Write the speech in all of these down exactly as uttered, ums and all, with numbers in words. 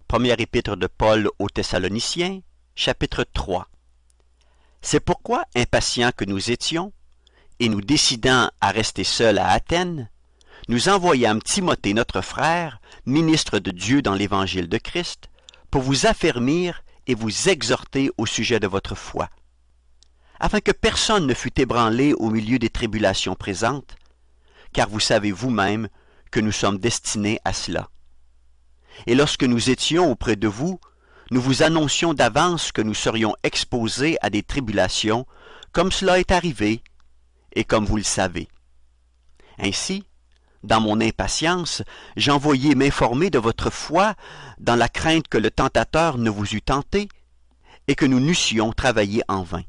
Première épître de Paul aux Thessaloniciens, chapitre trois. C'est pourquoi, impatients que nous étions, et nous décidant à rester seuls à Athènes, nous envoyâmes Timothée notre frère, ministre de Dieu dans l'évangile de Christ, pour vous affermir et vous exhorter au sujet de votre foi, afin que personne ne fût ébranlé au milieu des tribulations présentes, car vous savez vous-même que nous sommes destinés à cela. Et lorsque nous étions auprès de vous, nous vous annoncions d'avance que nous serions exposés à des tribulations, comme cela est arrivé, et comme vous le savez. Ainsi, dans mon impatience, j'envoyai m'informer de votre foi, dans la crainte que le tentateur ne vous eût tenté, et que nous n'eussions travaillé en vain.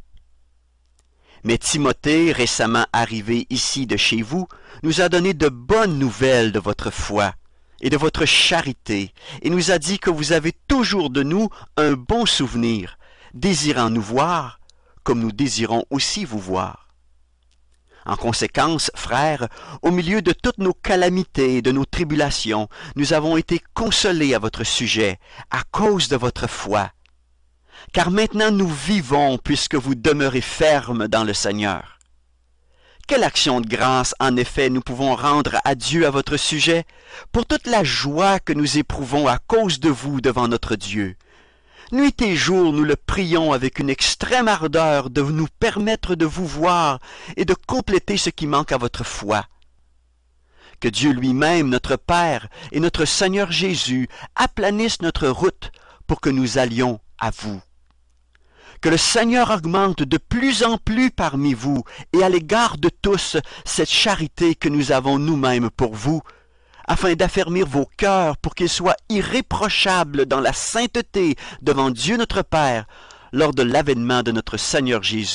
Mais Timothée, récemment arrivé ici de chez vous, nous a donné de bonnes nouvelles de votre foi et de votre charité, et nous a dit que vous avez toujours de nous un bon souvenir, désirant nous voir, comme nous désirons aussi vous voir. En conséquence, frères, au milieu de toutes nos calamités et de nos tribulations, nous avons été consolés à votre sujet, à cause de votre foi. Car maintenant nous vivons puisque vous demeurez fermes dans le Seigneur. Quelle action de grâce, en effet, nous pouvons rendre à Dieu à votre sujet, pour toute la joie que nous éprouvons à cause de vous devant notre Dieu. Nuit et jour, nous le prions avec une extrême ardeur de nous permettre de vous voir et de compléter ce qui manque à votre foi. Que Dieu lui-même, notre Père, et notre Seigneur Jésus aplanissent notre route pour que nous allions à vous. Que le Seigneur augmente de plus en plus parmi vous et à l'égard de tous cette charité que nous avons nous-mêmes pour vous, afin d'affermir vos cœurs pour qu'ils soient irréprochables dans la sainteté devant Dieu notre Père lors de l'avènement de notre Seigneur Jésus.